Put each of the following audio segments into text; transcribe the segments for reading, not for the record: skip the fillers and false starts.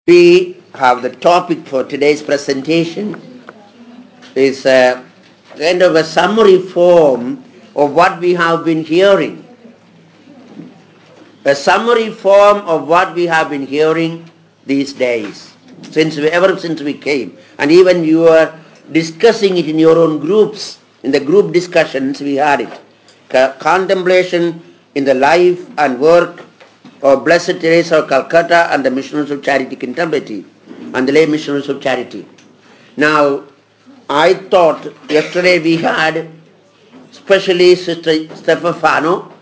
We have the topic for today's presentation is kind of a summary form of what we have been hearing. A summary form of what we have been hearing these days, ever since we came. And even you are discussing it in your own groups. In the group discussions we had it. Contemplation in the life and work of Blessed Teresa of Calcutta and the Missionaries of Charity Contemplative and the lay Missionaries of Charity. Now, I thought yesterday we had especially Sister Stefano.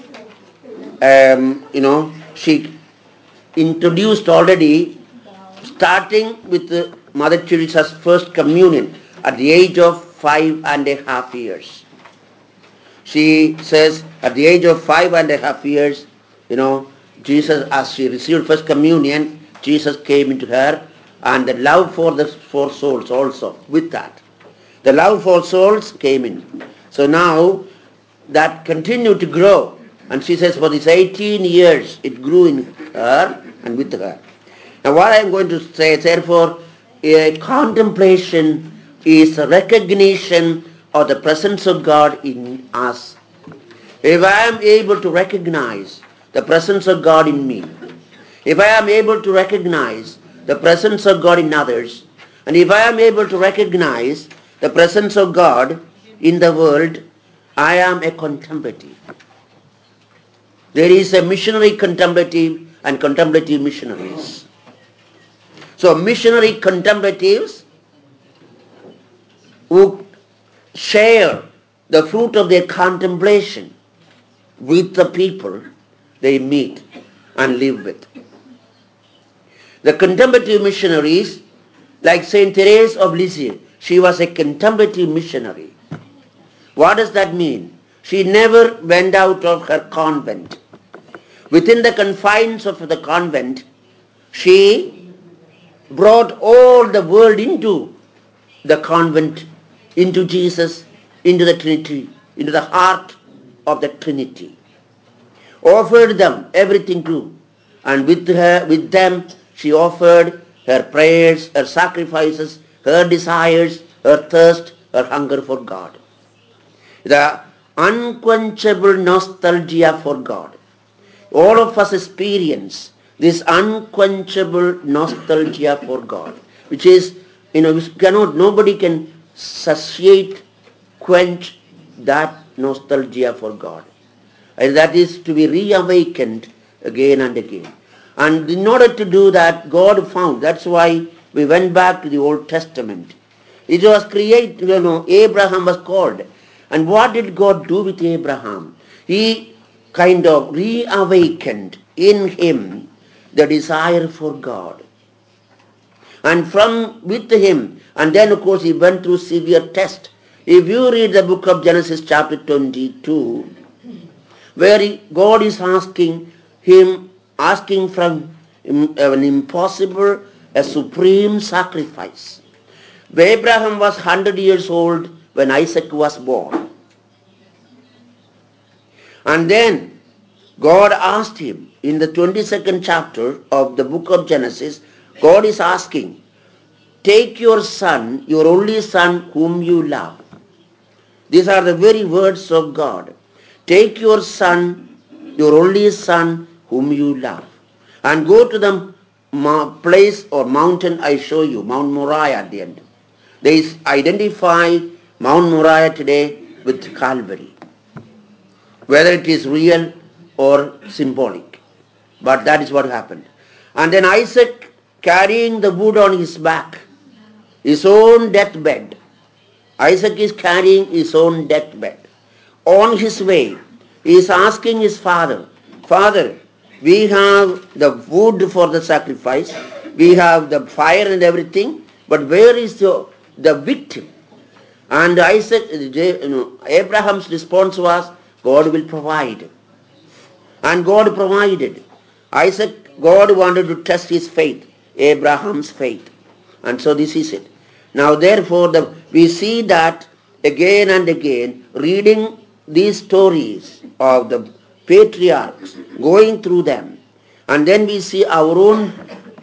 She introduced already, starting with Mother Teresa's first communion at the age of 5.5 years. She says at the age of 5.5 years, Jesus, as she received first communion, Jesus came into her, and the love for the four souls also with that. The love for souls came in. So now that continued to grow. And she says for these 18 years it grew in her and with her. Now what I am going to say, therefore, a contemplation is a recognition of the presence of God in us. If I am able to recognize the presence of God in me, if I am able to recognize the presence of God in others, and if I am able to recognize the presence of God in the world, I am a contemplative. There is a missionary contemplative and contemplative missionaries. So missionary contemplatives who share the fruit of their contemplation with the people they meet and live with. The contemplative missionaries, like Saint Therese of Lisieux, she was a contemplative missionary. What does that mean? She never went out of her convent. Within the confines of the convent, she brought all the world into the convent, into Jesus, into the Trinity, into the heart of the Trinity. Offered them everything too. And with them, she offered her prayers, her sacrifices, her desires, her thirst, her hunger for God. The unquenchable nostalgia for God. All of us experience this unquenchable nostalgia for God, which is, nobody can satiate, quench that nostalgia for God. And that is to be reawakened again and again. And in order to do that, God found, that's why we went back to the Old Testament. It was created, Abraham was called. And what did God do with Abraham? He kind of reawakened in him the desire for God. And with him, and then of course he went through severe test. If you read the book of Genesis chapter 22, where God is asking from an impossible, a supreme sacrifice. Abraham was 100 years old when Isaac was born. And then God asked him in the 22nd chapter of the book of Genesis, God is asking, take your son, your only son whom you love. These are the very words of God. Take your son, your only son whom you love, and go to the place or mountain I show you, Mount Moriah at the end. They identify Mount Moriah today with Calvary, whether it is real or symbolic. But that is what happened. And then Isaac, carrying the wood on his back, his own deathbed. Isaac is carrying his own deathbed. On his way, he is asking his father, Father, we have the wood for the sacrifice, we have the fire and everything, but where is the victim? And Abraham's response was, God will provide. And God provided. God wanted to test his faith, Abraham's faith. And so this is it. Now therefore we see that again and again, reading these stories of the patriarchs, going through them, and then we see our own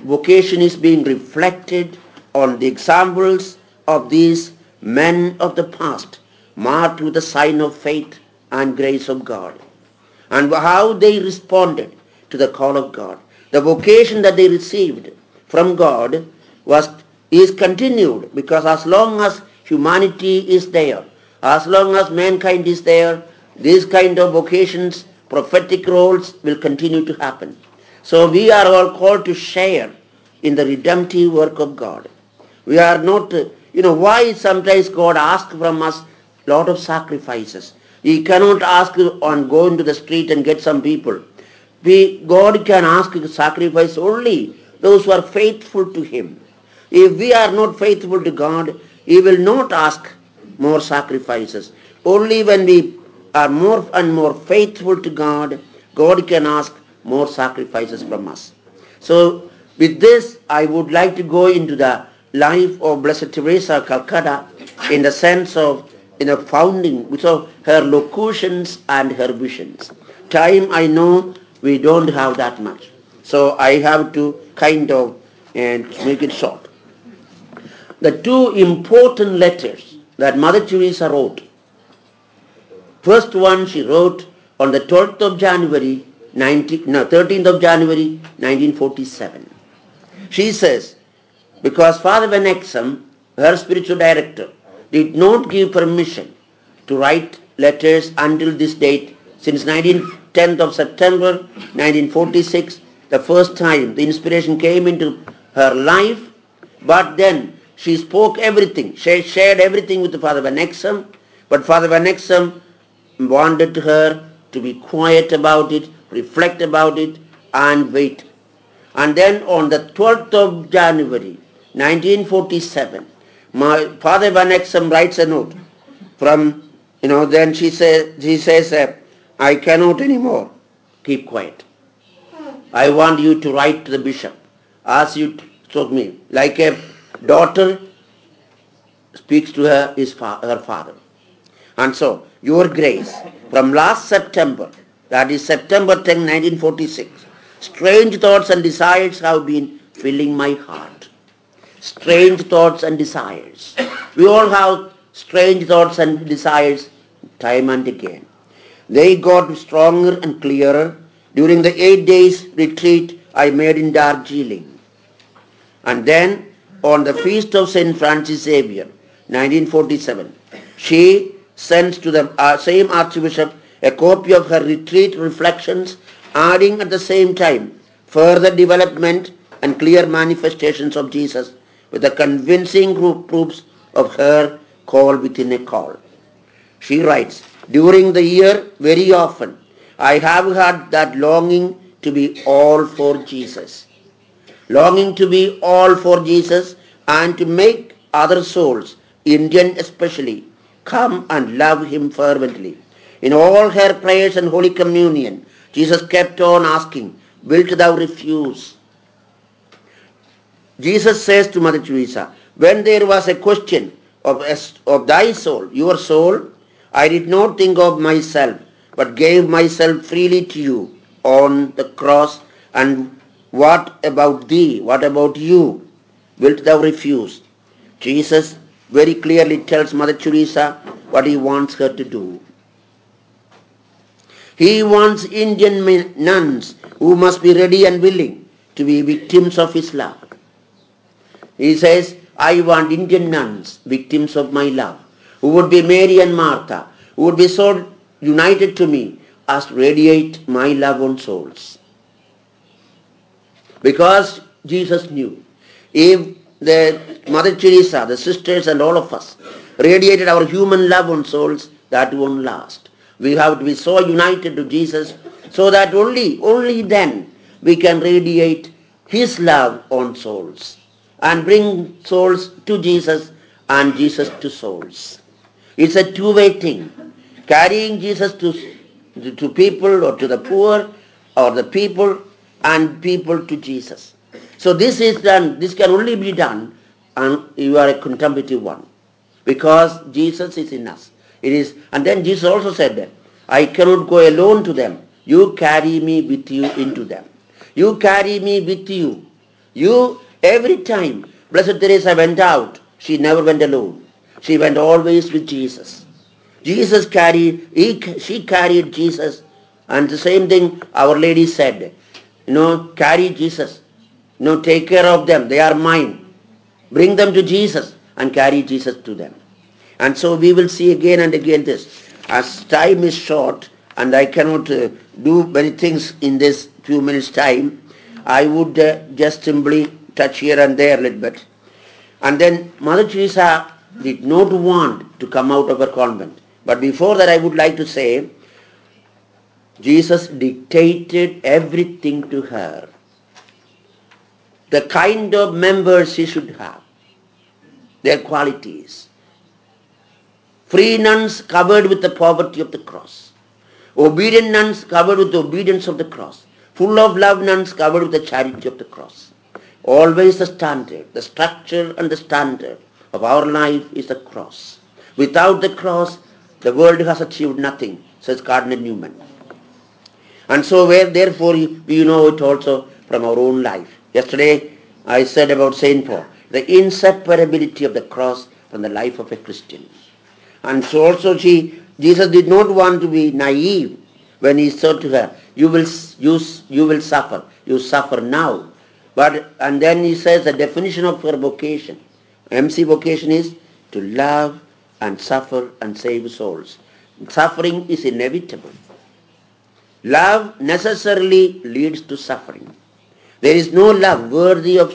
vocation is being reflected on the examples of these men of the past, marked with the sign of faith and grace of God, and how they responded to the call of God. The vocation that they received from God is continued, because as long as humanity is there, as long as mankind is there, these kind of vocations, prophetic roles will continue to happen. So we are all called to share in the redemptive work of God. We are not, why sometimes God asks from us a lot of sacrifices. He cannot ask on going to the street and get some people. God can ask sacrifice only those who are faithful to Him. If we are not faithful to God, He will not ask more sacrifices. Only when we are more and more faithful to God, God can ask more sacrifices from us. So with this, I would like to go into the life of Blessed Teresa of Calcutta in the sense of founding, so her locutions and her visions. Time, I know we don't have that much, so I have to kind of make it short. The two important letters that Mother Teresa wrote. First one she wrote on the 12th of January, 13th of January 1947. She says, because Father Van Exum, her spiritual director, did not give permission to write letters until this date, since 10th of September 1946, the first time the inspiration came into her life, but then she spoke everything, she shared everything with Father Van Exum, but Father Van Exum wanted her to be quiet about it, reflect about it, and wait. And then on the 12th of January 1947, my Father Van Exum writes a note from, then she says, I cannot anymore. Keep quiet. I want you to write to the bishop, as you told me, like a daughter speaks to her father. And so, your grace, from last September, that is September 10, 1946, strange thoughts and desires have been filling my heart. Strange thoughts and desires. We all have strange thoughts and desires time and again. They got stronger and clearer during the 8 days retreat I made in Darjeeling. And then on the feast of St. Francis Xavier, 1947, she sends to the same Archbishop a copy of her retreat reflections, adding at the same time further development and clear manifestations of Jesus with the convincing proofs of her call within a call. She writes, during the year very often I have had that longing to be all for Jesus. Longing to be all for Jesus and to make other souls, Indian especially, come and love Him fervently. In all her prayers and Holy Communion, Jesus kept on asking, wilt thou refuse? Jesus says to Mother Teresa, when there was a question of thy soul, your soul, I did not think of myself, but gave myself freely to you on the cross. And what about thee? What about you? Wilt thou refuse? Jesus very clearly tells Mother Teresa what He wants her to do. He wants Indian nuns who must be ready and willing to be victims of His love. He says, I want Indian nuns, victims of my love, who would be Mary and Martha, who would be so united to me as to radiate my love on souls. Because Jesus knew, if the Mother Teresa, the sisters and all of us radiated our human love on souls, that won't last. We have to be so united to Jesus so that only then we can radiate His love on souls and bring souls to Jesus and Jesus to souls. It's a two-way thing. Carrying Jesus to people or to the poor or the people and people to Jesus. So this is done, this can only be done and you are a contemplative one. Because Jesus is in us. It is, and then Jesus also said that, I cannot go alone to them. You carry me with you into them. You carry me with you Every time Blessed Teresa went out, she never went alone. She went always with Jesus. She carried Jesus. And the same thing Our Lady said, carry Jesus. Take care of them. They are mine. Bring them to Jesus and carry Jesus to them. And so we will see again and again this. As time is short and I cannot do many things in this few minutes time, I would just simply touch here and there a little bit. And then Mother Teresa did not want to come out of her convent. But before that I would like to say, Jesus dictated everything to her. The kind of members she should have, their qualities. Free nuns covered with the poverty of the cross. Obedient nuns covered with the obedience of the cross. Full of love nuns covered with the charity of the cross. Always the standard, the structure and the standard of our life is the cross. Without the cross, the world has achieved nothing, says Cardinal Newman. And so therefore we know it also from our own life. Yesterday I said about St. Paul, the inseparability of the cross from the life of a Christian. And so also Jesus did not want to be naive when he said to her, you will suffer. You suffer now. And then he says the definition of her vocation. MC vocation is to love and suffer and save souls. Suffering is inevitable. Love necessarily leads to suffering. There is no love worthy of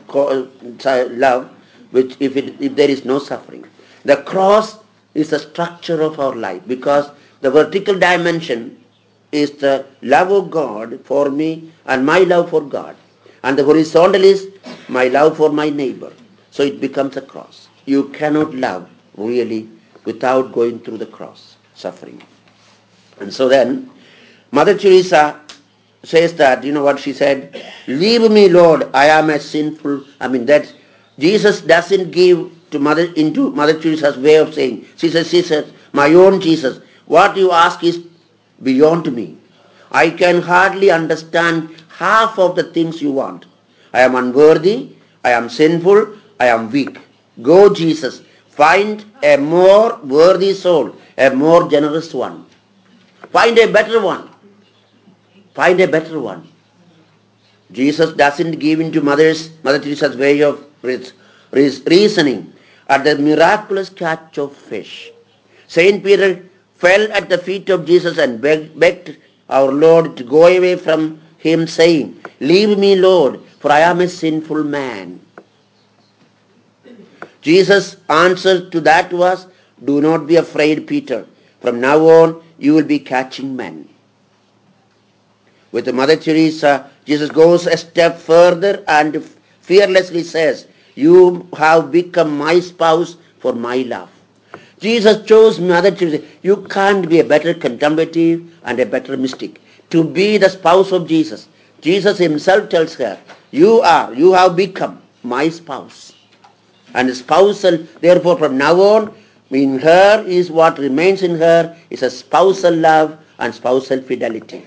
love which if there is no suffering. The cross is the structure of our life because the vertical dimension is the love of God for me and my love for God. And the horizontal is my love for my neighbor. So it becomes a cross. You cannot love really without going through the cross, suffering. And so then Mother Teresa says that, you know what she said? Leave me, Lord, I am a sinful, that Jesus doesn't give into Mother Teresa's way of saying. She says, my own Jesus, what you ask is beyond me. I can hardly understand half of the things you want. I am unworthy, I am sinful, I am weak. Go, Jesus, find a more worthy soul, a more generous one. Find a better one. Find a better one. Jesus doesn't give into Mother Teresa's way of reasoning at the miraculous catch of fish. Saint Peter fell at the feet of Jesus and begged our Lord to go away from him, saying, leave me, Lord, for I am a sinful man. Jesus' answer to that was, do not be afraid, Peter. From now on, you will be catching men. With Mother Teresa, Jesus goes a step further and fearlessly says, you have become my spouse for my love. Jesus chose Mother Teresa. You can't be a better contemplative and a better mystic. To be the spouse of Jesus. Jesus himself tells her, you have become my spouse. And spousal, therefore from now on, in her is what remains in her is a spousal love and spousal fidelity.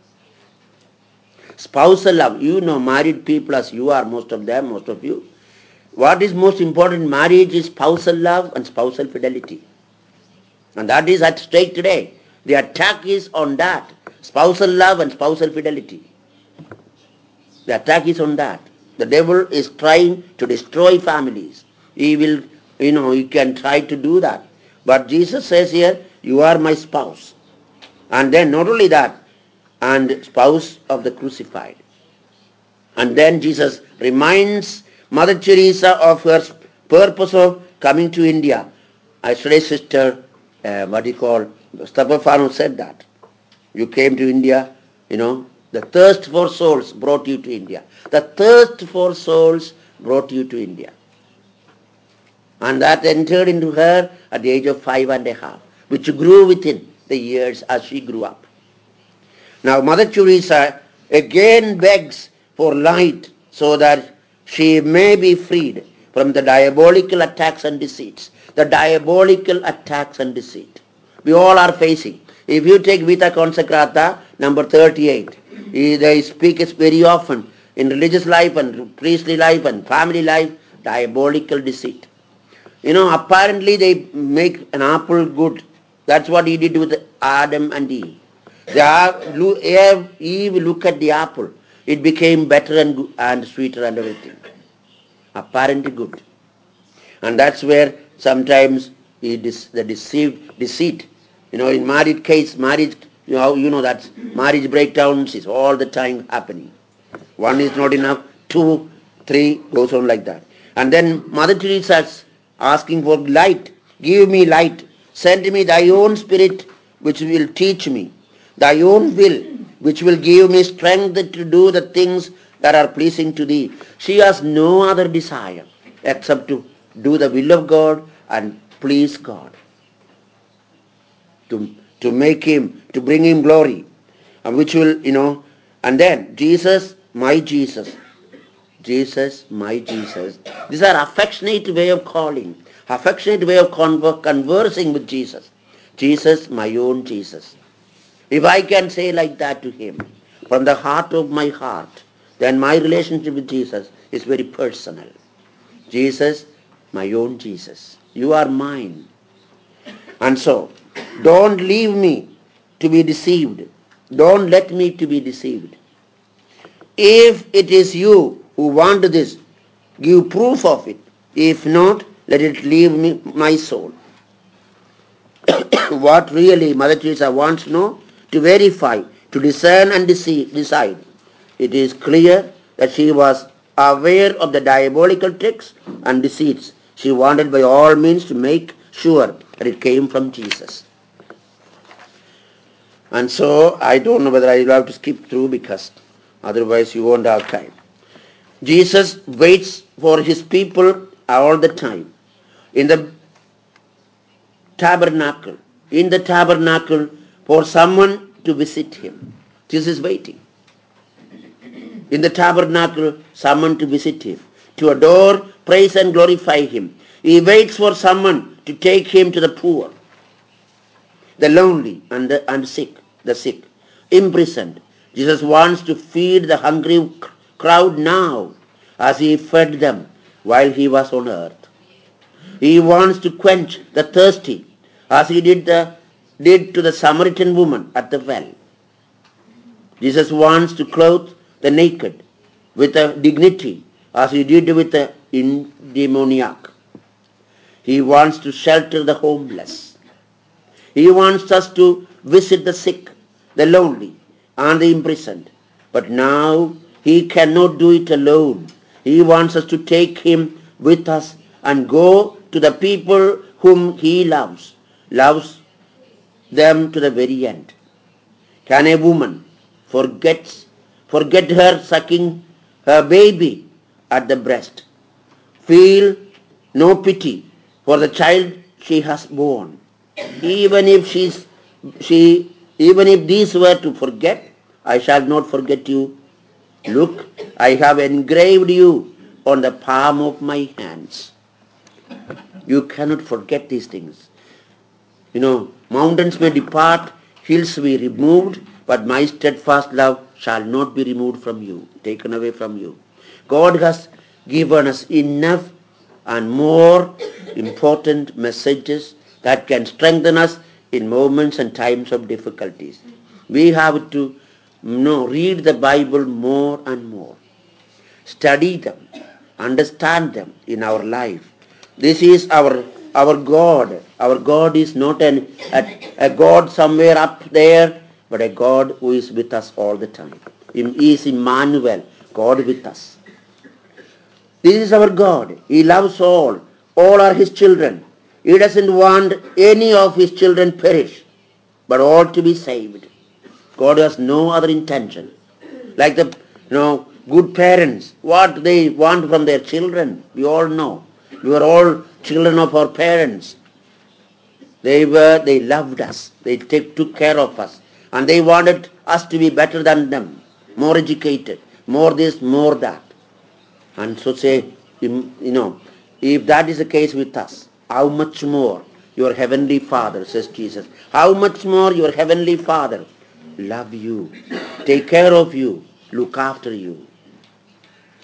Spousal love, married people as you are, most of you. What is most important in marriage is spousal love and spousal fidelity. And that is at stake today. The attack is on that. Spousal love and spousal fidelity. The attack is on that. The devil is trying to destroy families. He will, he can try to do that. But Jesus says here, you are my spouse. And then not only that, and spouse of the crucified. And then Jesus reminds Mother Teresa of her purpose of coming to India. Yesterday's sister, Stapafano said that. You came to India, the thirst for souls brought you to India. The thirst for souls brought you to India. And that entered into her at the age of 5.5, which grew within the years as she grew up. Now Mother Teresa again begs for light so that she may be freed from the diabolical attacks and deceits. The diabolical attacks and deceit we all are facing. If you take Vita Consecrata, number 38, they speak very often. in religious life and priestly life and family life, diabolical deceit. Apparently they make an apple good. That's what he did with Adam and Eve. Eve look at the apple. It became better and sweeter and everything. Apparently good. And that's where sometimes the deceit. In marriage case, that marriage breakdowns is all the time happening. One is not enough, two, three, goes on like that. And then Mother Teresa is asking for light. Give me light. Send me thy own spirit which will teach me. Thy own will which will give me strength to do the things that are pleasing to thee. She has no other desire except to do the will of God and please God. To make him, to bring him glory. And which will, and then Jesus, my Jesus. Jesus, my Jesus. These are affectionate way of calling, affectionate way of conversing with Jesus. Jesus, my own Jesus. If I can say like that to him, from the heart of my heart, then my relationship with Jesus is very personal. Jesus, my own Jesus. You are mine. And so, don't leave me to be deceived. Don't let me to be deceived. If it is you who want this, give proof of it. If not, let it leave my soul. What really Mother Teresa wants to know? To verify, to discern and decide. It is clear that she was aware of the diabolical tricks and deceits. She wanted by all means to make sure that it came from Jesus. And so I don't know whether I will have to skip through because otherwise you won't have time. Jesus waits for his people all the time. In the tabernacle, for someone to visit him. Jesus is waiting. In the tabernacle, someone to visit him, to adore, praise and glorify him. He waits for someone to take him to the poor, the lonely and the sick, imprisoned. Jesus wants to feed the hungry crowd now as he fed them while he was on earth. He wants to quench the thirsty as he did to the Samaritan woman at the well. Jesus wants to clothe the naked with a dignity as he did with the demoniac. He wants to shelter the homeless. He wants us to visit the sick, the lonely, and the imprisoned. But now he cannot do it alone. He wants us to take him with us and go to the people whom he loves them to the very end. Can a woman forget her sucking her baby at the breast, feel no pity for the child she has born? Even if even if these were to forget, I shall not forget you. Look, I have engraved you on the palm of my hands. You cannot forget these things. Mountains may depart, hills be removed, but my steadfast love shall not be removed from you, taken away from you. God has given us enough and more important messages that can strengthen us in moments and times of difficulties. We have to read the Bible more and more. Study them, understand them in our life. This is our God. Our God is not a God somewhere up there, but a God who is with us all the time. He is Emmanuel, God with us. This is our God. He loves all. All are his children. He doesn't want any of his children perish, but all to be saved. God has no other intention. Like the good parents, what they want from their children, we all know. We were all children of our parents. They loved us. They took care of us. And they wanted us to be better than them, more educated, more this, more that. And so say, if that is the case with us, how much more your heavenly Father, says Jesus, how much more your heavenly Father love you, take care of you, look after you.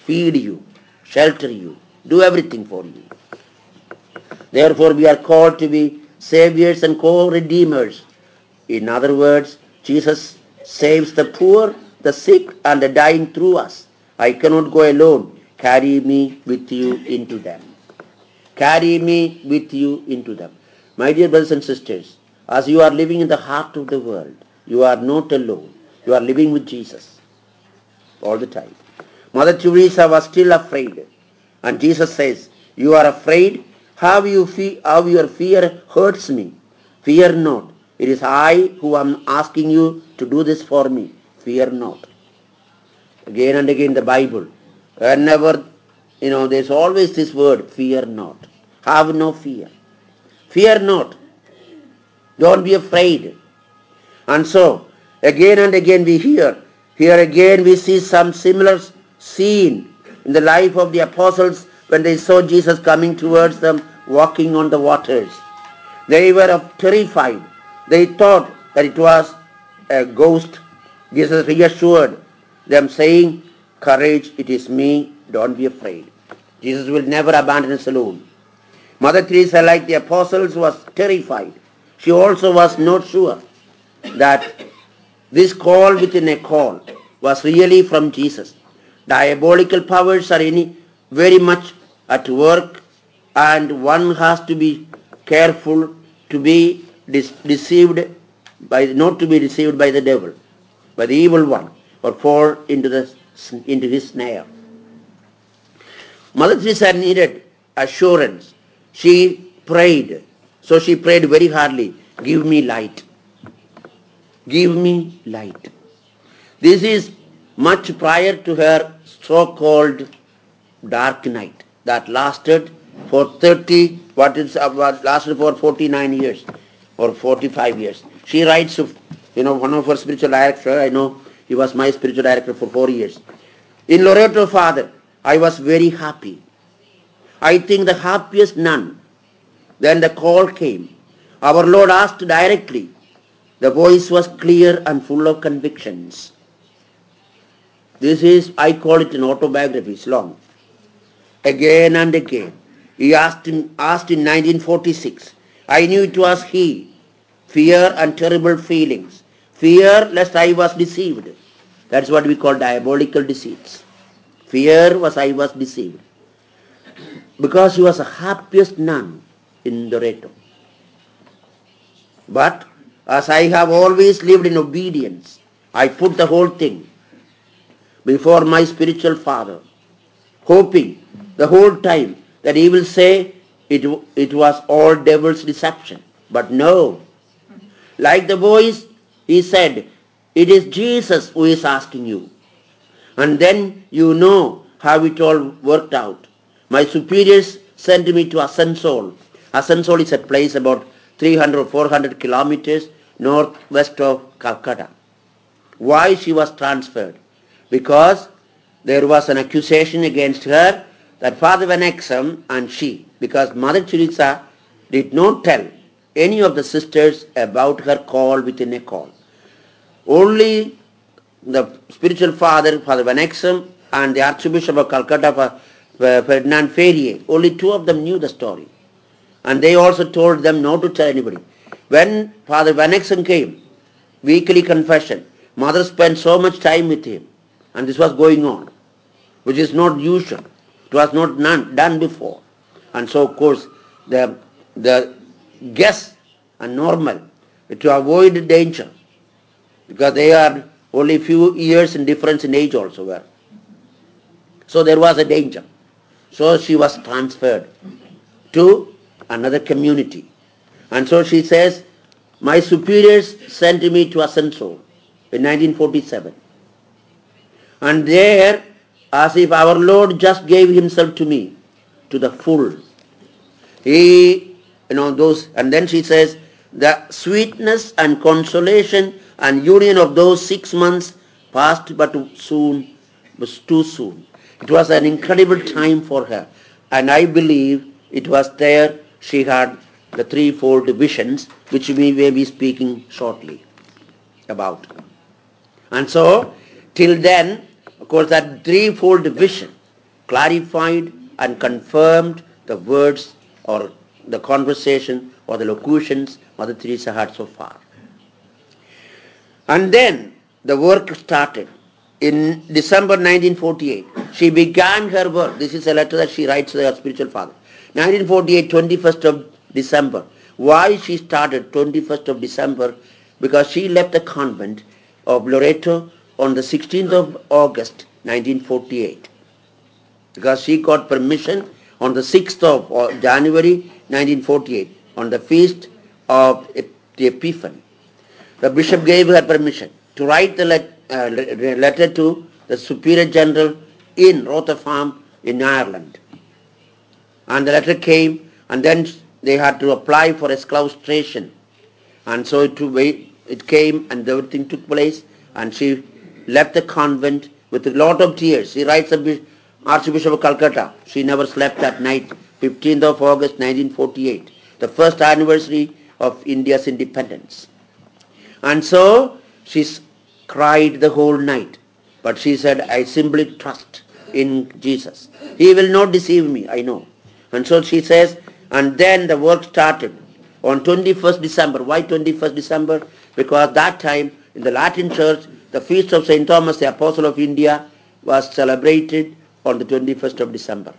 feed you, shelter you, do everything for you. Therefore, we are called to be saviors and co-redeemers. In other words, Jesus saves the poor, the sick, and the dying through us. I cannot go alone. Carry me with you into them. Carry me with you into them. My dear brothers and sisters, as you are living in the heart of the world, you are not alone. You are living with Jesus all the time. Mother Teresa was still afraid. And Jesus says, you are afraid? How your fear hurts me. Fear not. It is I who am asking you to do this for me. Fear not. Again and again the Bible. Whenever, there's always this word, fear not. Have no fear. Fear not. Don't be afraid. And so, again and again we hear. Here again we see some similar scene in the life of the apostles when they saw Jesus coming towards them, walking on the waters. They were terrified. They thought that it was a ghost. Jesus reassured them saying, courage, it is me, don't be afraid. Jesus will never abandon us alone. Mother Teresa, like the apostles, was terrified. She also was not sure that this call within a call was really from Jesus. Diabolical powers are very much at work, and one has to be careful to be deceived by not to be deceived by the devil, by the evil one, or fall into his snare. Mother Teresa needed assurance. She prayed. So she prayed very hardly, give me light. Give me light. This is much prior to her so-called dark night that lasted for lasted for 49 years or 45 years. She writes of, one of her spiritual director, I know he was my spiritual director for 4 years. In Loreto, Father, I was very happy. I think the happiest nun. Then the call came. Our Lord asked directly. The voice was clear and full of convictions. This is, I call it an autobiography, it's long. Again and again. He asked in 1946. I knew it was he. Fear and terrible feelings. Fear lest I was deceived. That's what we call diabolical deceits. Fear was I was deceived. Because he was the happiest nun in Loreto. But as I have always lived in obedience, I put the whole thing before my spiritual father, hoping the whole time that he will say it was all devil's deception. But no. Like the voice, he said, it is Jesus who is asking you. And then you know how it all worked out. My superiors sent me to Asansol. Asansol is a place about 300 or 400 kilometers northwest of Calcutta. Why she was transferred? Because there was an accusation against her that Father Van Exum and she, because Mother Teresa did not tell any of the sisters about her call within a call. Only the spiritual father, Father Van Exum, and the Archbishop of Calcutta, Ferdinand Ferrier, only two of them knew the story. And they also told them not to tell anybody. When Father Van Exum came, weekly confession, Mother spent so much time with him. And this was going on, which is not usual. It was not done before. And so, of course, the guests are normal to avoid danger, because they are only few years in difference in age also were. So there was a danger. So she was transferred to another community. And so she says, my superiors sent me to Asansol in 1947. And there, as if our Lord just gave himself to me to the full. He, and then she says, the sweetness and consolation and union of those 6 months passed but soon, was too soon. It was an incredible time for her. And I believe it was there she had the threefold visions, which we may be speaking shortly about. And so, till then, of course, that threefold vision clarified and confirmed the words or the conversation or the locutions Mother Teresa had so far. And then the work started. In December 1948, she began her work. This is a letter that she writes to her spiritual father. 1948, 21st of December. Why she started 21st of December? Because she left the convent of Loreto on the 16th of August 1948. Because she got permission on the 6th of January 1948 on the feast of the Epiphany. The bishop gave her permission to write the letter to the Superior General in Rotherham in Ireland. And the letter came, and then they had to apply for exclaustration. And so it came, and everything took place, and she left the convent with a lot of tears. She writes the Archbishop of Calcutta. She never slept that night, 15th of August 1948, the first anniversary of India's independence. And so she cried the whole night. But she said, I simply trust in Jesus. He will not deceive me, I know. And so she says, and then the work started on 21st December. Why 21st December? Because that time in the Latin Church, the feast of St. Thomas, the Apostle of India, was celebrated on the 21st of December.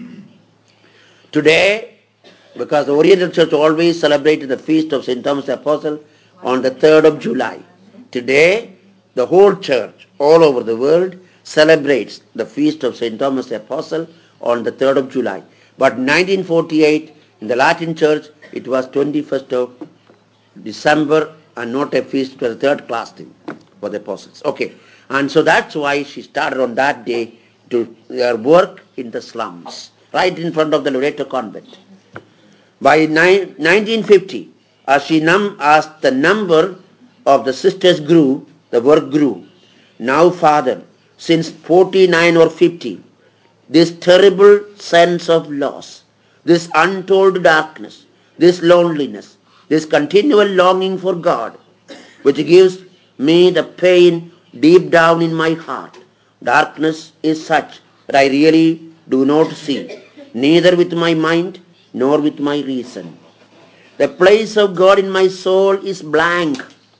Today, because the Oriental Church always celebrated the feast of St. Thomas the Apostle on the 3rd of July. Today, the whole church all over the world celebrates the feast of St. Thomas the Apostle on the 3rd of July. But 1948, in the Latin Church, it was 21st of December and not a feast, it was a third class thing for the apostles. Okay, and so that's why she started on that day to her work in the slums, right in front of the Loreto convent. By 1950, as the number of the sisters grew, the work grew. Now, Father, since 49 or 50, this terrible sense of loss, this untold darkness, this loneliness, this continual longing for God, which gives me the pain deep down in my heart. Darkness is such that I really do not see, neither with my mind nor with my reason. The place of God in my soul is blank.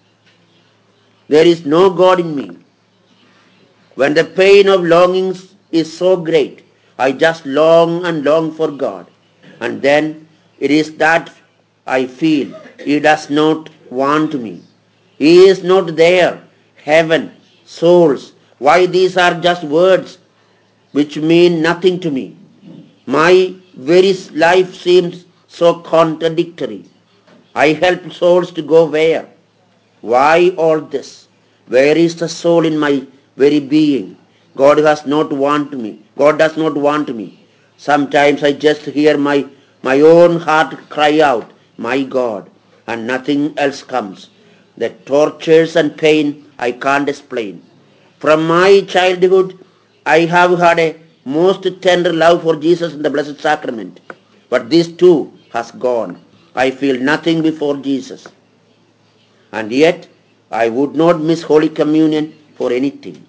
There is no God in me. When the pain of longings is so great, I just long and long for God. And then it is that I feel He does not want me. He is not there. Heaven, souls, why these are just words which mean nothing to me. My very life seems so contradictory. I help souls to go where? Why all this? Where is the soul in my very being? God does not want me. God does not want me. Sometimes I just hear my own heart cry out, my God, and nothing else comes. The tortures and pain I can't explain. From my childhood, I have had a most tender love for Jesus in the Blessed Sacrament. But this too has gone. I feel nothing before Jesus. And yet, I would not miss Holy Communion for anything.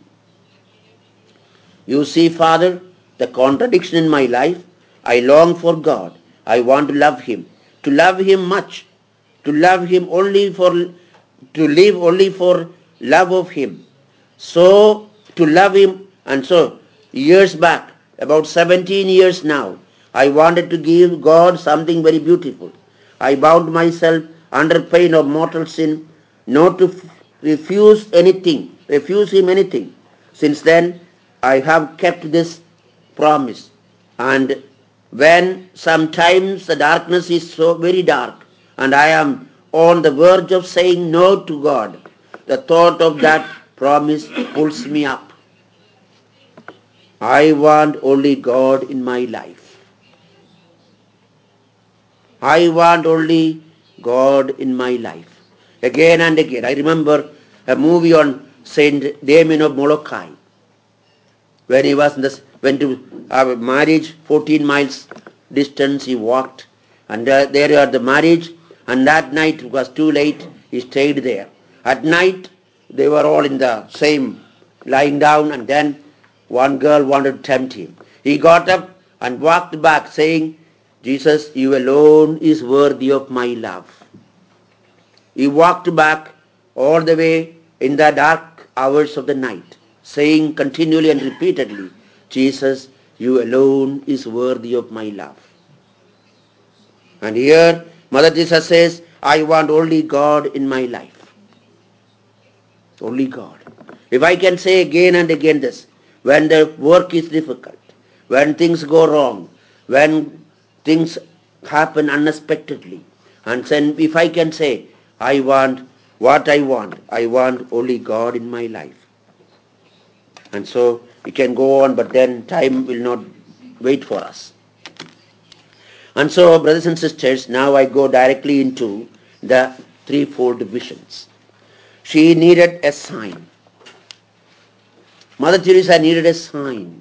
You see, Father, the contradiction in my life. I long for God. I want to love Him much, to love Him only for, to live only for love of Him. So, to love Him, and so, years back, about 17 years now, I wanted to give God something very beautiful. I bound myself under pain of mortal sin, not to refuse Him anything. Since then, I have kept this promise. And when sometimes the darkness is so very dark, and I am on the verge of saying no to God, the thought of that promise pulls me up. I want only God in my life. I want only God in my life. Again and again. I remember a movie on Saint Damien of Molokai, when he went to have a marriage, 14 miles distance he walked, and there you are the marriage, and that night it was too late, he stayed there. At night they were all in the same lying down, and then one girl wanted to tempt him. He got up and walked back saying, Jesus, you alone is worthy of my love. He walked back all the way in the dark hours of the night, saying continually and repeatedly, Jesus, you alone is worthy of my love. And here Mother Teresa says, I want only God in my life. Only God. If I can say again and again this, when the work is difficult, when things go wrong, when things happen unexpectedly, and then if I can say, I want what I want only God in my life. And so we can go on, but then time will not wait for us. And so, brothers and sisters, now I go directly into the threefold visions. She needed a sign. Mother Teresa needed a sign.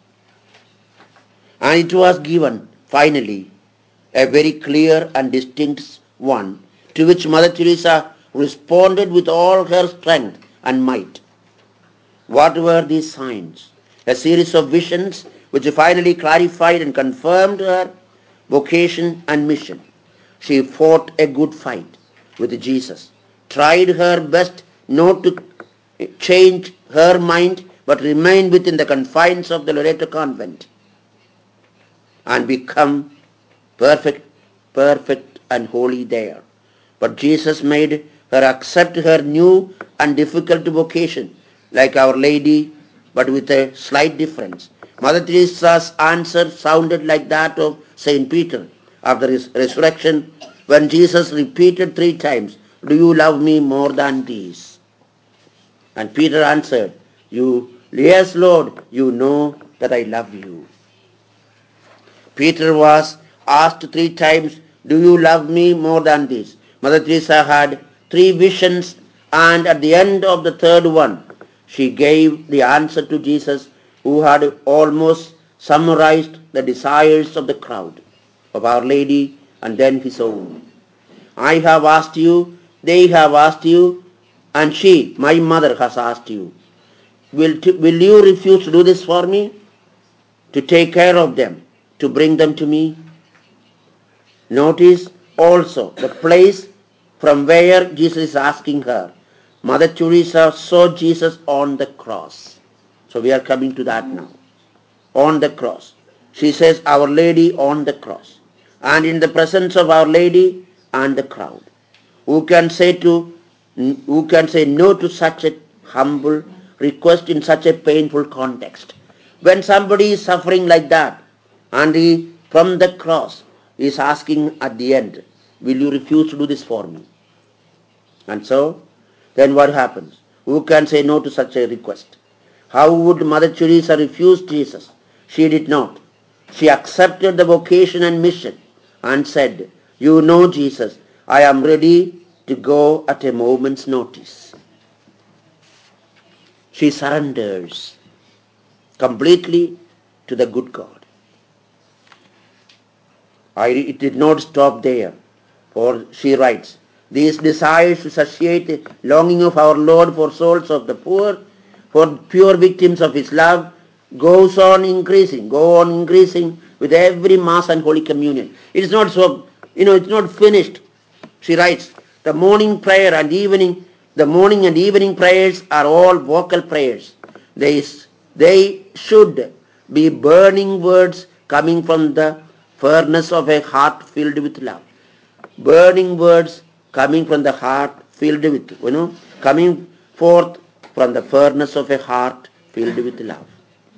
And it was given, finally, a very clear and distinct one, to which Mother Teresa responded with all her strength and might. What were these signs? A series of visions which finally clarified and confirmed her vocation and mission. She fought a good fight with Jesus, tried her best not to change her mind but remain within the confines of the Loreto convent and become perfect and holy there. But Jesus made her accept her new and difficult vocation like Our Lady, but with a slight difference. Mother Teresa's answer sounded like that of Saint Peter after his resurrection when Jesus repeated 3 times, do you love me more than these? And Peter answered, yes, Lord, you know that I love you. Peter was asked 3 times, do you love me more than this? Mother Teresa had 3 visions, and at the end of the third one, she gave the answer to Jesus, who had almost summarized the desires of the crowd, of Our Lady, and then his own. I have asked you, they have asked you, and she, my mother, has asked you. Will you refuse to do this for me? To take care of them, to bring them to me? Notice also the place from where Jesus is asking her. Mother Teresa saw Jesus on the cross. So we are coming to that now. On the cross. She says, Our Lady on the cross. And in the presence of Our Lady and the crowd. Who can say no to such a humble request in such a painful context? When somebody is suffering like that, and he from the cross is asking at the end, will you refuse to do this for me? And so, then what happens? Who can say no to such a request? How would Mother Teresa refuse Jesus? She did not. She accepted the vocation and mission and said, you know, Jesus, I am ready to go at a moment's notice. She surrenders completely to the good God. It did not stop there, for she writes, these desires to satiate the longing of our Lord for souls of the poor, for pure victims of his love, go on increasing with every Mass and Holy Communion. It is not so, it's not finished. She writes, the morning and evening prayers are all vocal prayers. They should be burning words coming from the furnace of a heart filled with love. Burning words coming from the heart filled with, coming forth from the furnace of a heart filled with love.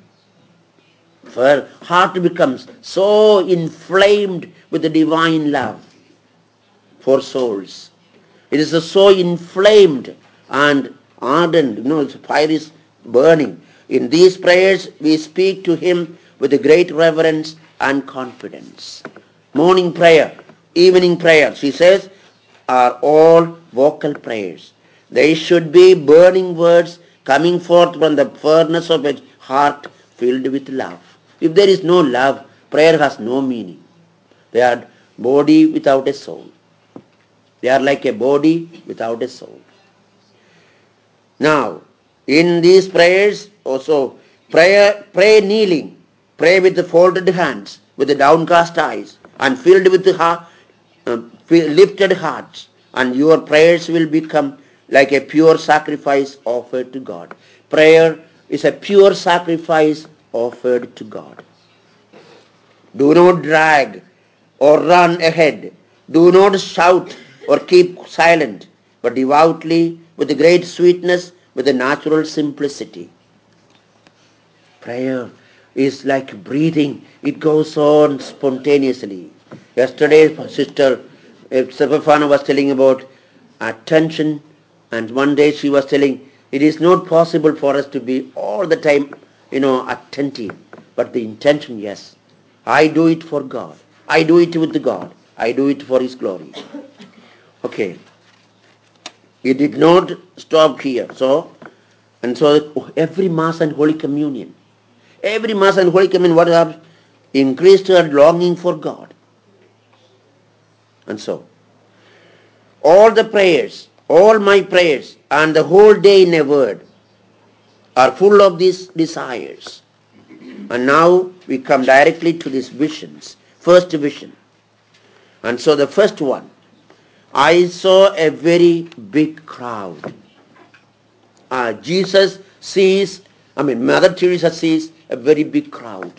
Her heart becomes so inflamed with the divine love for souls. It is so inflamed and ardent, its fire is burning. In these prayers, we speak to him with a great reverence and confidence. Morning prayer, evening prayer, she says, are all vocal prayers. They should be burning words coming forth from the furnace of a heart filled with love. If there is no love, prayer has no meaning. They are body without a soul. They are like a body without a soul. Now, in these prayers also, pray kneeling. Pray with the folded hands, with the downcast eyes, and filled with the lifted hearts, and your prayers will become like a pure sacrifice offered to God. Prayer is a pure sacrifice offered to God. Do not drag or run ahead. Do not shout or keep silent, but devoutly, with a great sweetness, with a natural simplicity. Prayer is like breathing. It goes on spontaneously. Yesterday, Sister Stefana was telling about attention, and one day she was telling it is not possible for us to be all the time, attentive. But the intention, yes. I do it for God. I do it with God. I do it for His glory. Okay. He did not stop here. So every Mass and Holy Communion, every Mass and Holy Communion, what happens? Increased her longing for God. And so, all the prayers, all my prayers, and the whole day in a word are full of these desires. And now we come directly to these visions. First vision. And so the first one, I saw a very big crowd. Mother Teresa sees a very big crowd.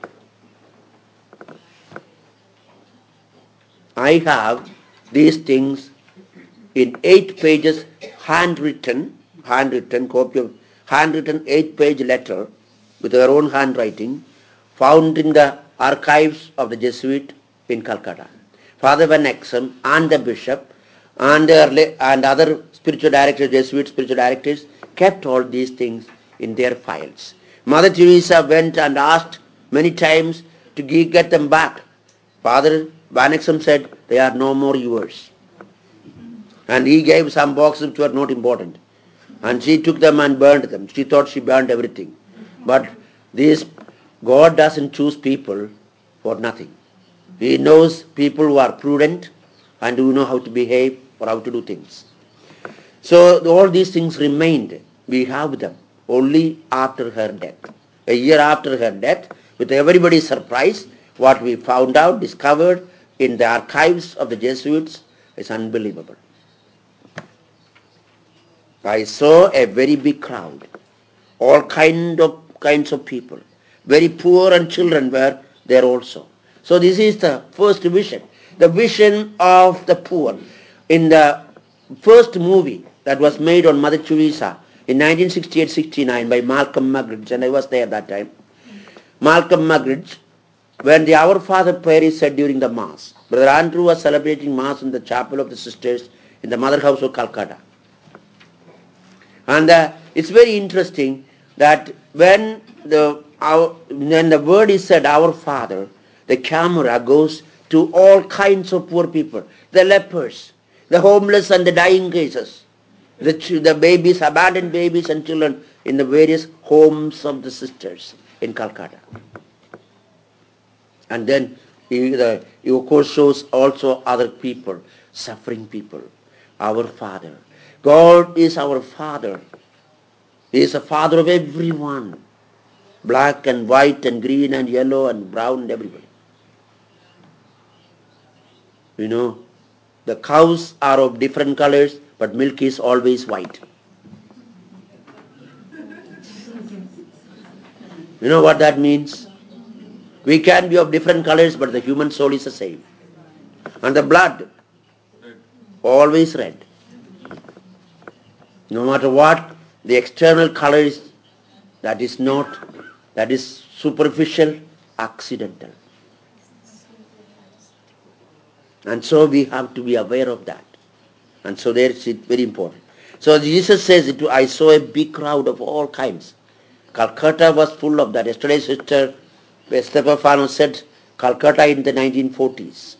I have these things in 8 pages, handwritten copy of handwritten 8-page letter with her own handwriting, found in the archives of the Jesuit in Calcutta. Father Van Exum and the bishop and other spiritual directors, Jesuit spiritual directors, kept all these things in their files. Mother Teresa went and asked many times to get them back. Father Van Exum said, they are no more yours. And he gave some boxes which were not important. And she took them and burned them. She thought she burned everything. But God doesn't choose people for nothing. He knows people who are prudent and who know how to behave or how to do things. So all these things remained. We have them only after her death. A year after her death, with everybody's surprise, what we found out, discovered in the archives of the Jesuits is unbelievable. I saw a very big crowd, all kinds of people. Very poor and children were there also. So this is the first vision, the vision of the poor. In the first movie that was made on Mother Teresa in 1968-69 by Malcolm Muggeridge, and I was there that time. Malcolm Muggeridge, when the Our Father prayer is said during the Mass, Brother Andrew was celebrating Mass in the chapel of the sisters in the Mother House of Calcutta. And it's very interesting that when the word is said, Our Father, the camera goes to all kinds of poor people, the lepers, the homeless and the dying cases, the babies, abandoned babies and children in the various homes of the sisters in Calcutta. And then he of course shows also other people, suffering people. Our Father. God is our Father. He is the Father of everyone. Black and white and green and yellow and brown and everybody. The cows are of different colors, but milk is always white. You know what that means? We can be of different colors, but the human soul is the same. And the blood, always red. No matter what the external color is, that is superficial, accidental. And so we have to be aware of that. And so there it's very important. So Jesus says, I saw a big crowd of all kinds. Calcutta was full of that. Yesterday Sister Stefano said Calcutta in the 1940s.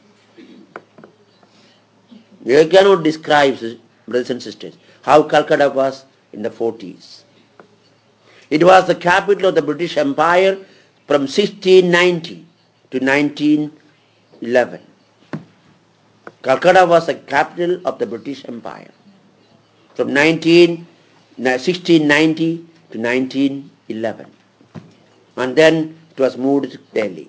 You cannot describe, brothers and sisters, how Calcutta was in the 40s. It was the capital of the British Empire from 1690 to 1911. Calcutta was the capital of the British Empire from 1690 to 1911. And then It was moved to Delhi.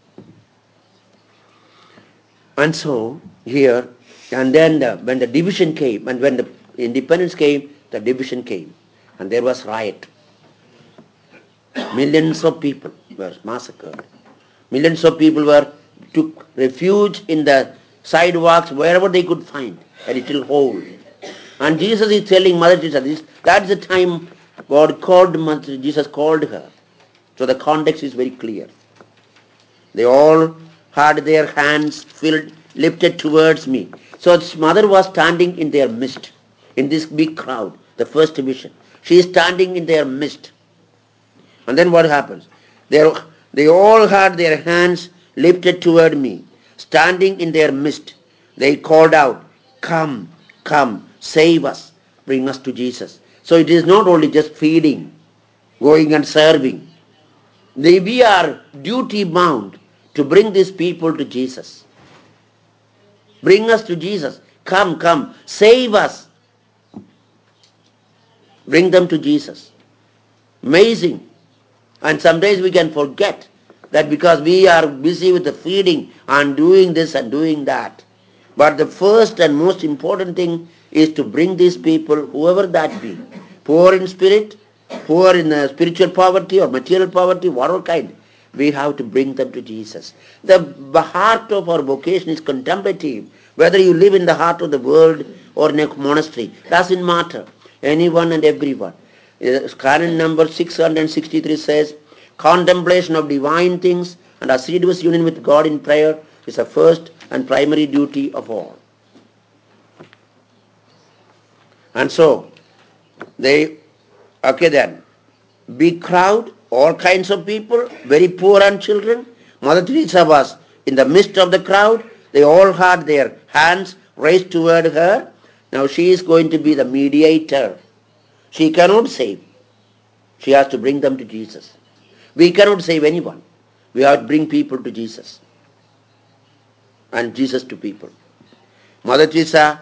And so here, and then when the division came, and when the independence came, the division came, and there was riot. Millions of people were massacred. Millions of people took refuge in the sidewalks wherever they could find a little hole. And Jesus is telling Mother Teresa this. That is the time God called Mother, Jesus called her. So the context is very clear. They all had their hands lifted towards me. So this mother was standing in their midst, in this big crowd, the first vision. She is standing in their midst. And then what happens? They all had their hands lifted toward me, standing in their midst. They called out, "Come, come, save us, bring us to Jesus." So it is not only just feeding, going and serving. We are duty bound to bring these people to Jesus. Bring us to Jesus. Come, come, save us. Bring them to Jesus. Amazing. And sometimes we can forget that because we are busy with the feeding and doing this and doing that. But the first and most important thing is to bring these people, whoever that be, poor in spirit, poor in spiritual poverty or material poverty, whatever kind, we have to bring them to Jesus. The heart of our vocation is contemplative. Whether you live in the heart of the world or in a monastery, doesn't matter. Anyone and everyone. Canon number 663 says, contemplation of divine things and assiduous union with God in prayer is the first and primary duty of all. And so, big crowd, all kinds of people, very poor and children. Mother Teresa was in the midst of the crowd. They all had their hands raised toward her. Now she is going to be the mediator. She cannot save. She has to bring them to Jesus. We cannot save anyone. We have to bring people to Jesus. And Jesus to people. Mother Teresa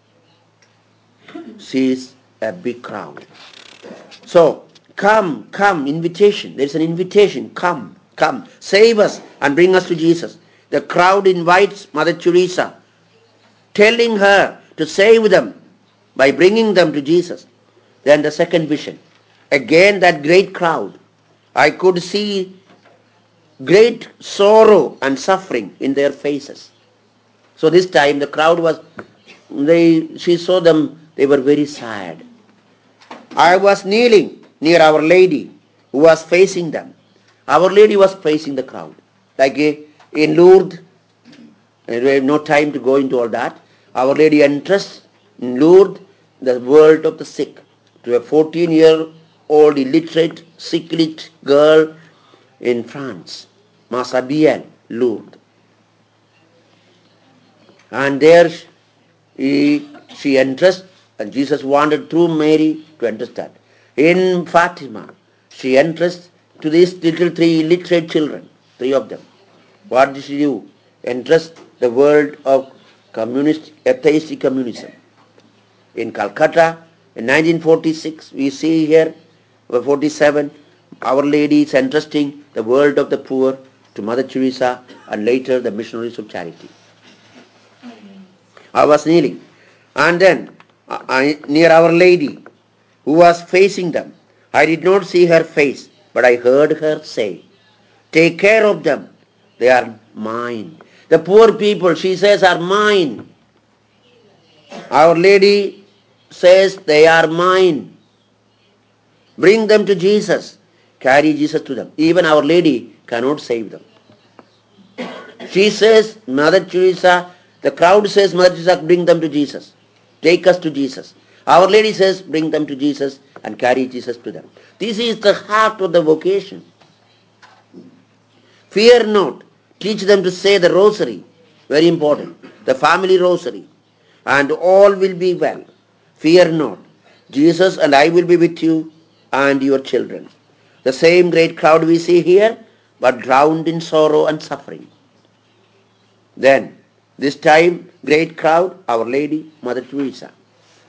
sees a big crowd. So, come, come, invitation. There is an invitation. Come, come, save us and bring us to Jesus. The crowd invites Mother Teresa, telling her to save them by bringing them to Jesus. Then the second vision. Again that great crowd. I could see great sorrow and suffering in their faces. So this time the crowd she saw them, they were very sad. I was kneeling near Our Lady who was facing them. Our Lady was facing the crowd. Like in Lourdes, we have no time to go into all that. Our Lady enters in Lourdes, the world of the sick, to a 14-year-old illiterate, sickly girl in France, Massabielle, Lourdes. And there she enters, and Jesus wanted through Mary to understand. In Fatima, she enters to these little three illiterate children, three of them. What did she do? Enters the world of communist, atheistic communism. In Calcutta, in 1946, we see here, 47, Our Lady is entrusting the world of the poor to Mother Teresa and later the missionaries of charity. I was kneeling. And then, near Our Lady, who was facing them, I did not see her face, but I heard her say, "Take care of them. They are mine." The poor people, she says, are mine. Our Lady says, they are mine. Bring them to Jesus. Carry Jesus to them. Even Our Lady cannot save them. She says, Mother Teresa, the crowd says, Mother Teresa, bring them to Jesus. Take us to Jesus. Our Lady says, bring them to Jesus and carry Jesus to them. This is the heart of the vocation. Fear not. Teach them to say the rosary. Very important. The family rosary. And all will be well. Fear not. Jesus and I will be with you and your children. The same great crowd we see here, but drowned in sorrow and suffering. Then, this time, great crowd, Our Lady, Mother Teresa.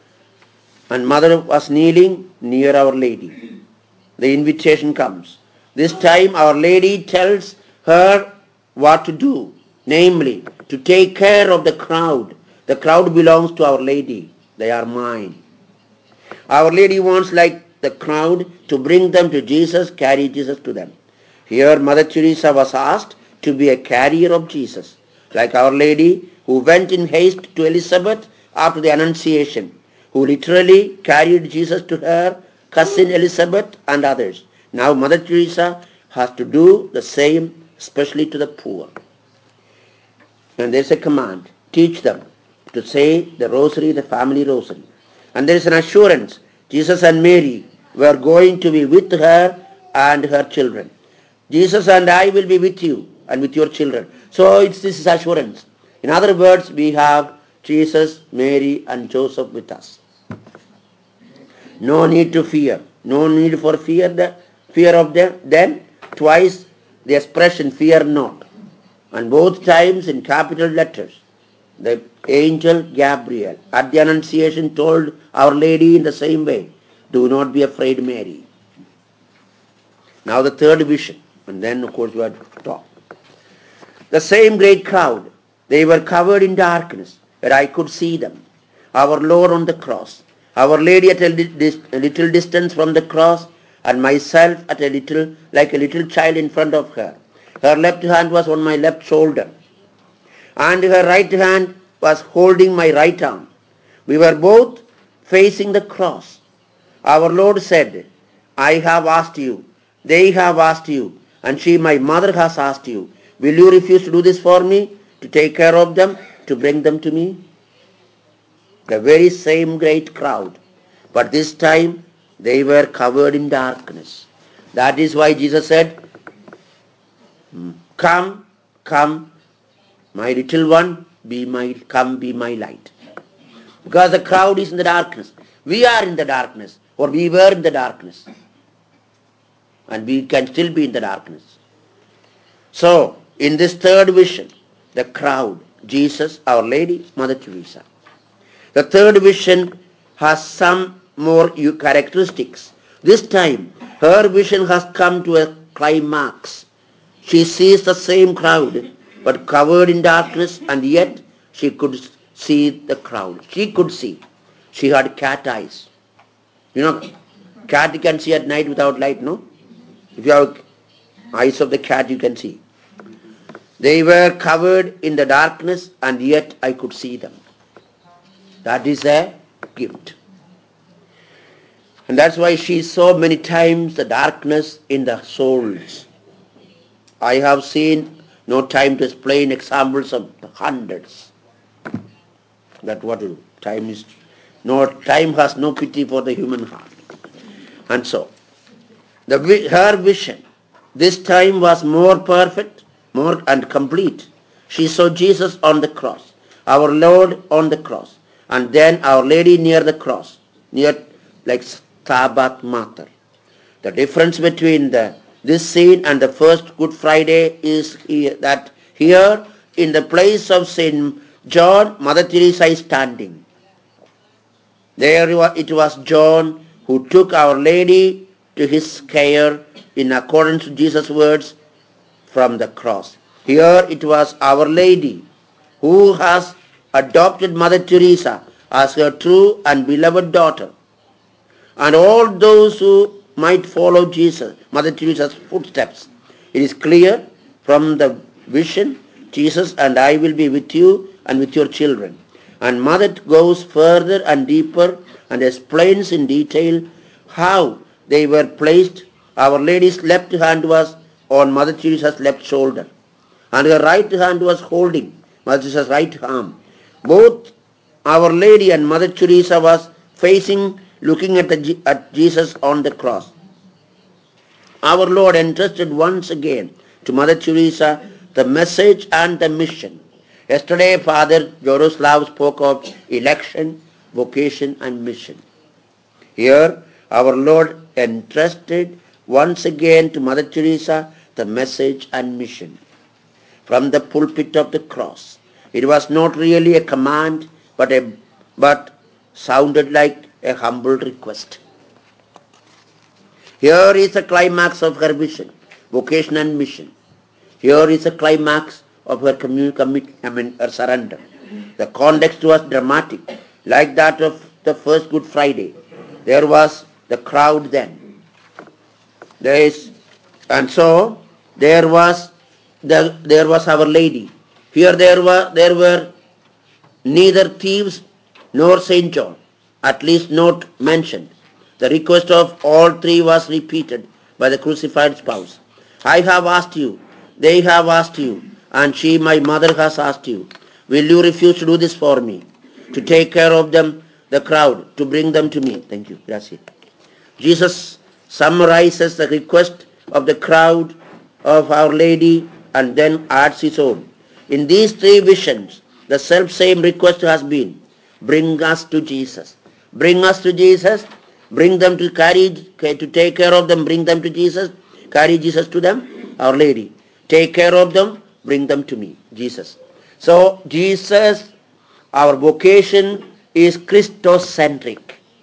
And Mother was kneeling near Our Lady. The invitation comes. This time Our Lady tells her what to do, namely to take care of the crowd. The crowd belongs to Our Lady. They are mine. Our Lady wants, like the crowd, to bring them to Jesus, carry Jesus to them. Here Mother Teresa was asked to be a carrier of Jesus, like Our Lady who went in haste to Elizabeth after the Annunciation, who literally carried Jesus to her cousin Elizabeth and others. Now Mother Teresa has to do the same, especially to the poor. And there's a command, teach them to say the rosary, the family rosary. And there is an assurance, Jesus and Mary were going to be with her and her children. Jesus and I will be with you and with your children. So this is assurance. In other words, we have Jesus, Mary and Joseph with us. No need to fear. No need for fear of them. Then twice the expression fear not. And both times in capital letters. The angel Gabriel at the Annunciation told Our Lady in the same way, do not be afraid, Mary. Now the third vision, and then of course we have to talk. The same great crowd, they were covered in darkness, but I could see them. Our Lord on the cross, Our Lady at a little distance from the cross, and myself at a little, like a little child in front of her. Her left hand was on my left shoulder, and her right hand was holding my right arm. We were both facing the cross. Our Lord said, I have asked you, they have asked you, and she, my mother, has asked you. Will you refuse to do this for me, to take care of them, to bring them to me? The very same great crowd, but this time they were covered in darkness. That is why Jesus said, come, come, my little one, be my light. Because the crowd is in the darkness. We are in the darkness, or we were in the darkness. And we can still be in the darkness. So, in this third vision, the crowd, Jesus, Our Lady, Mother Teresa. The third vision has some more characteristics. This time, her vision has come to a climax. She sees the same crowd, but covered in darkness, and yet she could see the crowd. She could see. She had cat eyes. You know, cat can see at night without light, no? If you have eyes of the cat, you can see. They were covered in the darkness, and yet I could see them. That is a gift. And that's why she saw many times the darkness in the souls. I have seen, no time to explain, examples of hundreds. That what to do. Time has no pity for the human heart. And so, her vision this time was more perfect, more and complete. She saw Jesus on the cross, our Lord on the cross, and then Our Lady near the cross, near like Stabat Mater. The difference between this scene and the first Good Friday is that here in the place of St. John, Mother Teresa is standing. There it was John who took Our Lady to his care in accordance to Jesus' words from the cross. Here it was Our Lady who has adopted Mother Teresa as her true and beloved daughter. And all those who might follow Jesus, Mother Teresa's footsteps. It is clear from the vision, Jesus and I will be with you and with your children. And Mother goes further and deeper and explains in detail how they were placed. Our Lady's left hand was on Mother Teresa's left shoulder, and her right hand was holding Mother Teresa's right arm. Both Our Lady and Mother Teresa was facing, looking at Jesus on the cross. Our Lord entrusted once again to Mother Teresa the message and the mission. Yesterday, Father Jaroslav spoke of election, vocation, and mission. Here, our Lord entrusted once again to Mother Teresa the message and mission. From the pulpit of the cross, it was not really a command, but sounded like a humble request. Here is the climax of her vision. vocation and mission. Here is a climax of her her surrender. The context was dramatic, like that of the first Good Friday. There was the crowd then. There is, and so there was Our Lady. Here there were neither thieves nor Saint John, at least not mentioned. The request of all three was repeated by the crucified spouse. I have asked you, they have asked you, and she, my mother, has asked you. Will you refuse to do this for me? To take care of them, the crowd, to bring them to me. Thank you. Gracias. Jesus summarizes the request of the crowd of Our Lady and then adds his own. In these three visions, the self-same request has been, bring us to Jesus. Bring us to Jesus. Bring them to to take care of them, bring them to Jesus. Carry Jesus to them, Our Lady. Take care of them, bring them to me, Jesus. So Jesus, our vocation is Christocentric.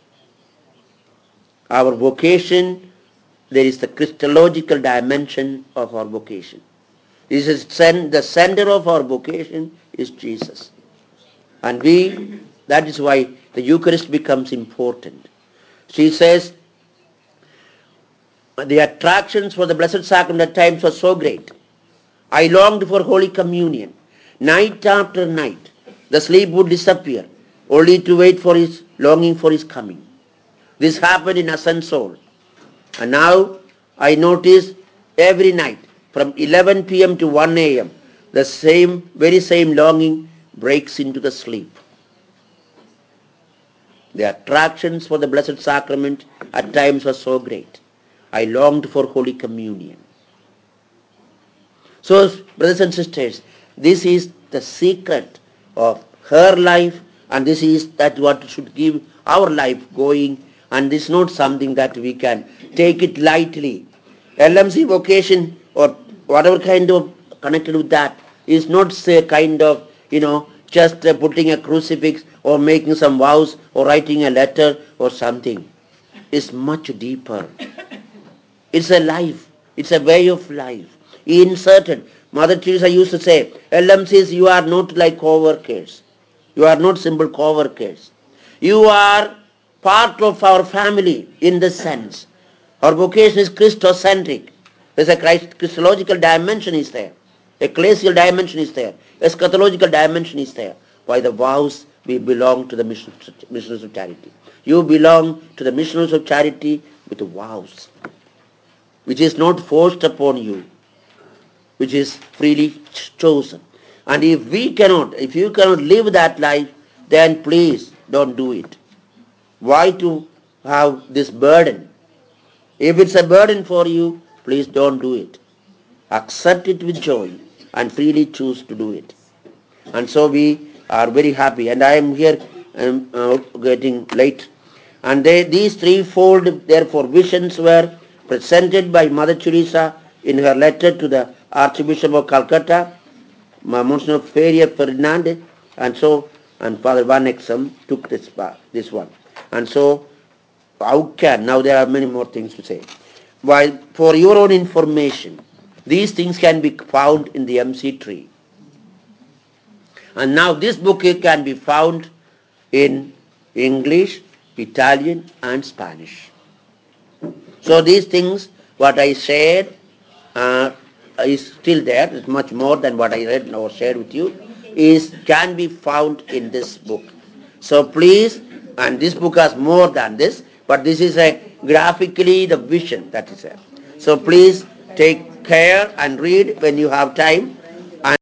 Our vocation, there is the Christological dimension of our vocation. This is the center of our vocation is Jesus. And that is why the Eucharist becomes important. She says, the attractions for the Blessed Sacrament at times were so great. I longed for Holy Communion. Night after night, the sleep would disappear, only to wait for longing for his coming. This happened in Asansol. And now I notice every night from 11 p.m. to 1 a.m. the very same longing breaks into the sleep. The attractions for the Blessed Sacrament at times were so great. I longed for Holy Communion. So, brothers and sisters, this is the secret of her life, and this is that what should give our life going, and this is not something that we can take it lightly. LMC vocation or whatever kind of connected with that is not say kind of, just putting a crucifix or making some vows or writing a letter or something. It's much deeper. It's a life. It's a way of life. Inserted. Mother Teresa used to say, LMCs, you are not like co-workers. You are not simple co-workers. You are part of our family in this sense. Our vocation is Christocentric. There's a Christological dimension is there. Ecclesial dimension is there. Eschatological dimension is there. By the vows, we belong to the missionaries of charity. You belong to the missionaries of charity with the vows, which is not forced upon you, which is freely chosen. And if you cannot live that life, then please don't do it. Why to have this burden? If it's a burden for you, please don't do it. Accept it with joy and freely choose to do it. And so we are very happy. And I am here getting late. And these threefold, therefore, visions were presented by Mother Teresa in her letter to the Archbishop of Calcutta, Monsignor Feria Ferdinand, and Father Van Exum took this one. And so, now there are many more things to say. While for your own information, these things can be found in the MC tree. And now this book can be found in English, Italian and Spanish. So these things, what I said, is still there. It's much more than what I read or shared with you, can be found in this book. So please, and this book has more than this, but this is graphically the vision that is there. So please take care and read when you have time,